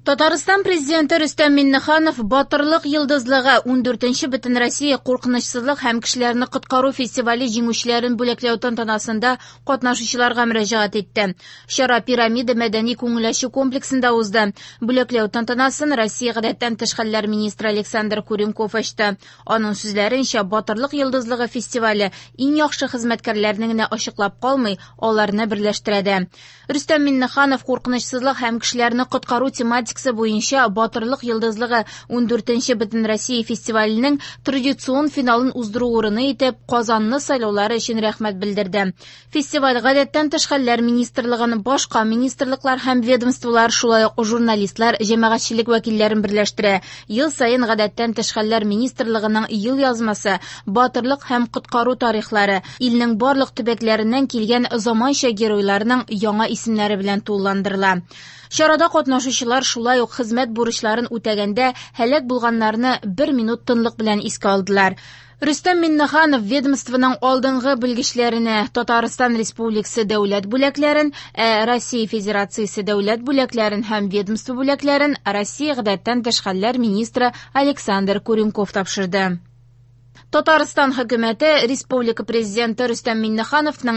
Татарстан президенты Рөстәм Миннеханов Батырлык йылдызлыгы 14-нче Бөтен Россия куркынычсызлык һәм кешеләрне коткару фестивале җиңүчеләрен бүләкләү тантанасында катнашучыларга мөрәҗәгать итте. Чара пирамида мәдәни күңелләшү комплексында узды. Бүләкләү тантанасын Россия гадәттән тыш хәлләр министры Александр Куренков ачты. Аның сүзләренчә, Батырлык йылдызлыгы фестивале иң яхшы хезмәткәрләрне генә ачыклап калмый, аларны берләштерә. Рөстәм Миннеханов куркынычсызлык һәм кешеләрне коткару тематикасы буенча Батырлык йылдызлыгы 14-нче Бөтен Россия фестиваленең традицион финалын уздыру урыны итеп Казанны сайлаулары өчен рәхмәт белдерде. Фестиваль гадәттән тыш хәлләр министрлыгын, башка министрлыклар һәм ведомстволар, шулай ук журналистлар, җәмәгатьчелек вәкилләрен берләштерә. Ел саен гадәттән тыш хәлләр министрлыгының ел язмасы, батырлык һәм коткару тарихлары, илнең барлык төбәкләреннән килгән заманча геройларның яңа исемнәре белән тулыландырыла. Чарада катнашучылар шулай ук хезмәт бурычларын үтәгәндә һәлак булганнарны 1 минут тынлык белән искә алдылар. Рөстәм Миннеханов ведомствоның алдынгы белгечләренә Татарстан Республикасы дәүләт бүләкләрен, Россия Федерациясе дәүләт бүләкләрен һәм ведомство бүләкләрен Россия гадәттән тыш хәлләр министры Александр Куренков тапшырды. Татарстан хөкүмәте Республика президенты Рөстәм Миннехановның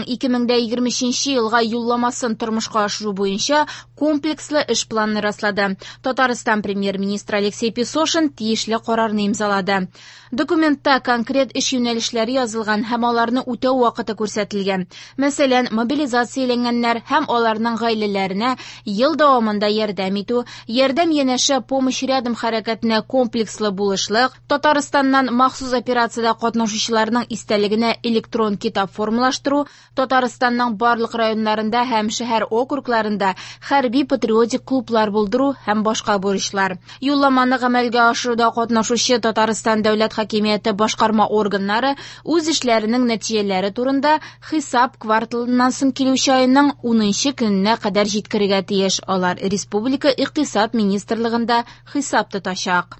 2023 елга юлламасын тормышка ашыру буенча комплекслы эш планын раслады. Татарстан премьер-министры Алексей Песошин тиешле карарны имзалады. Документта конкрет эш юнәлешләре язылган һәм аларны үтәү вакыты күрсәтелгән. Мәсәлән, мобилизацияләнгәннәр һәм аларның гаиләләренә ел дәвамында ярдәм итү, ярдәм янәшә помощь рядом хәрәкәтенә комплекслы булышлык, Татарстаннан махсус операциядә катнашучыларның истәлегенә электрон китап формалаштыру, Татарстанның барлык районнарында һәм шәһәр округларында хәрби патриотик клублар булдыру һәм башка бурычлар. Юлламаны гамәлгә ашыруда катнашучы Татарстан дәүләт хакимияте башкарма органнары үз эшләренең нәтиҗәләре турында хисап кварталыннан соң килүче айның 10-нчы көненә кадәр җиткерергә тиеш. Алар Республика икътисад министрлыгында хисап тотачак.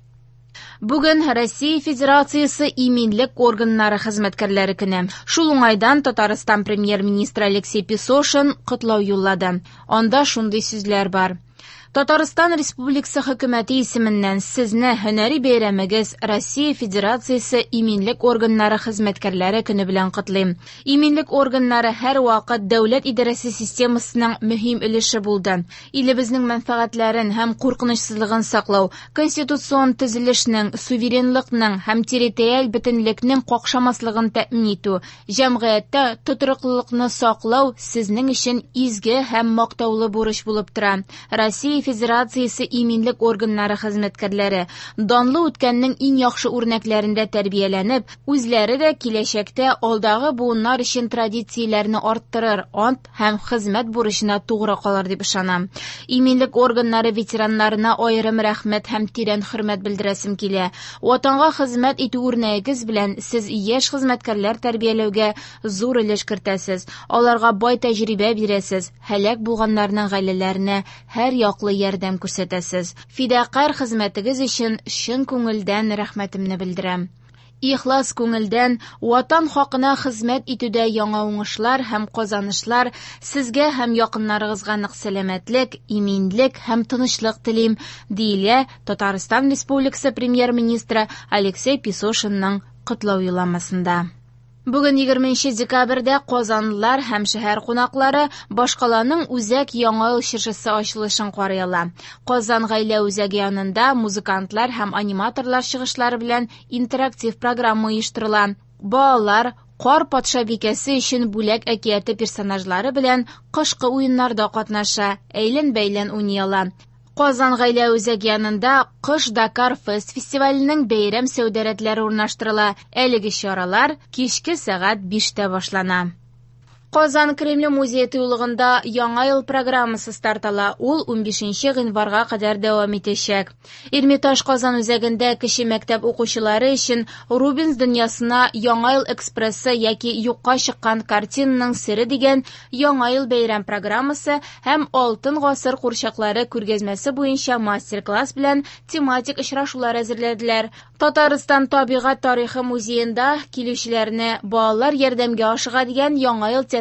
Бүген Россия Федерациясе иминлек органнары хезмәткәрләре көне. Шул уңайдан Татарстан премьер-министры Алексей Песошин котлау юллады. Анда шундый сүзләр бар. Татарстан Республикасы хөкүмәте исеменнән сезне һөнәри бәйрәмегез Россия Федерациясе иминлек органнары хезмәткәрләре көне белән котлыйм. Иминлек органнары һәр вакыт дәүләт идарәсе системасының мөһим өлеше булды. Илебезнең мәнфәгатьләрен һәм куркынычсызлыгын саклау, конституцион төзелешнең, суверенлыкның һәм территориаль бөтенлекнең какшамаслыгын тәэмин итү, җәмгыятьтә тотрыклылыкны саклау сезнең өчен изге һәм мактаулы бурыч булып тора. Россия Федерациясе иминлек органнары хезмәткәрләре данлы үткәннең иң яхшы үрнәкләрендә тәрбияләнеп, үзләре дә киләчәктә алдагы буыннар өчен традицияләрне арттырыр, ант һәм хезмәт бурычына тугры калыр дип ышанам. Иминлек органнары ветераннарына аерым рәхмәт һәм тирән хөрмәт белдерәсем килә. Ватанга хезмәт итү үрнәгегез белән сез яшь хезмәткәрләр тәрбияләүгә зур өлеш кертәсез. Аларга бай тәҗрибә бирәсез. Һәлак булганнарның гаиләләренә һәр яклы ярдәм күрсәтәсез. Фидакарь хезмәтегез өчен чын күңелдән рәхмәтемне белдерәм. Ихлас күңелдән ватан хакына хезмәт итүдә яңа уңышлар һәм казанышлар сезгә һәм якыннарыгызга нык сәламәтлек, иминлек һәм тынычлык телим, диелә Татарстан Республикасы премьер-министры Алексей Песошинның котлау юлламасында. Бүген 20 декабрьдә казанлылар һәм шәһәр кунаклары башкаланың үзәк яңа ел чыршысы ачылышын карыйлар. Казан гаилә үзәге янында музыкантлар һәм аниматорлар чыгышлары белән интерактив программа оештырыла. Балалар Кар патша бикәсе өчен бүләк әкияте персонажлары белән кышкы уеннарда катнаша, әйлән-бәйлән уйныйлар. Казан гаилә үзәге янында Кыш Дакар Фест фестиваленең бәйрәм сәүдәрәтләре урнаштырыла. Әлеге чаралар кичке сәгать 5-тә башлана. Казан Кремле музее тыюлыгында яңа ел программасы стартала. Ул 15 гыйнварга кадәр дәвам итәчәк. Эрмитаж Казан үзәгендә кече мәктәп укучылары өчен Рубинс дөньясына яңа ел экспрессы яки юкка чыккан картинаның сере дигән яңа ел бәйрәм программасы һәм алтын гасыр курчаклары күргәзмәсе буенча мастер-класс белән тематик очрашулар әзерләделәр. Татарстан табигать тарихы музеенда килүчеләрне балалар ярдәмгә ашыга дигән яңа ел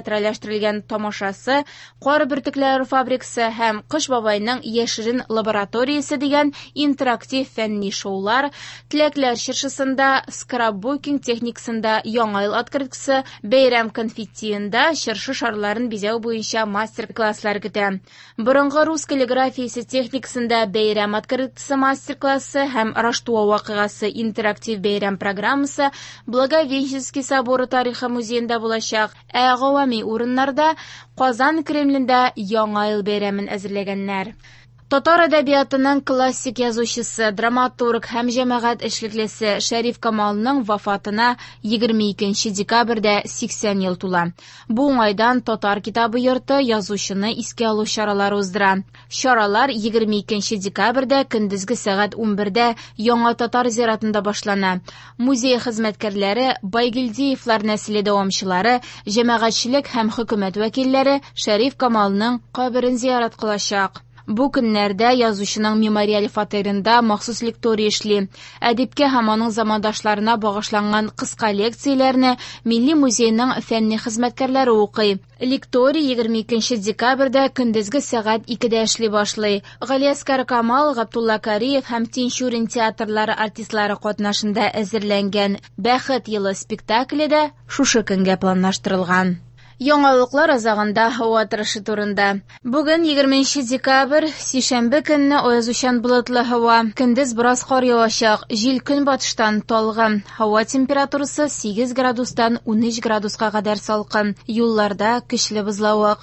театральләштерелгән тамашасы, Кар бөртекләре фабрикасы һәм Кыш бабайның яшерен лабораториясе дигән интерактив фәнни шоулар, Теләкләр чыршысында, скрапбукинг техникасында яңа ел открыткасы, бәйрәм конфеттиенда чыршы шарларын бизәү буенча мастер-класслар көтә. Борынгы рус каллиграфиясе техникасында бәйрәм открыткасы мастер-классы һәм Раштуа вакыйгасы интерактив бәйрәм программасы Благовещенский соборы тарихы музеенда булачак. Ә гавами урыннарда Казан Кремлендә яңа ел бәйрәмен әзерләгәннәр. Татар әдәбиятының классик язучысы, драматург һәм җәмәгать эшлеклесе Шәриф Камалның вафатына 22 декабрьдә 80 ел тула. Бу уңайдан Татар китабы йорты язучыны искә алу чаралары уздыра. Чаралар 22 декабрьдә көндезге сәгать 11дә Яңа Татар зиратында башлана. Музей хезмәткәрләре, Байгелдиевлар нәселе дәвамчылары, җәмәгатьчелек һәм хөкүмәт вәкилләре Шәриф Камалның каберен зиярат кылачак. Бу көннәрдә язучының мемориаль фатирында махсус лектория эшли. Әдипкә һәм аның замандашларына багышланган кыска лекцияләрне Милли музейның фәнни хезмәткәрләре укый. Лектория 22 декабрьдә көндезге сәгать 2дә эшли башлый. Галиәскәр Камал, Габдулла Кариев һәм Тинчурин театрлары артистлары катнашында әзерләнгән Бәхет елы спектакле дә шушы көнгә планлаштырылган. Яңалыклар азагында һава торышы турында. Бүген 20 декабрь, сишәмбе көнне аязучан болытлы һава. Көндез бераз кар явачак. Җил көнбатыштан талгын. Һава температурасы 8 градустан 13 градуска кадәр салкын. Юлларда көчле бозлавык.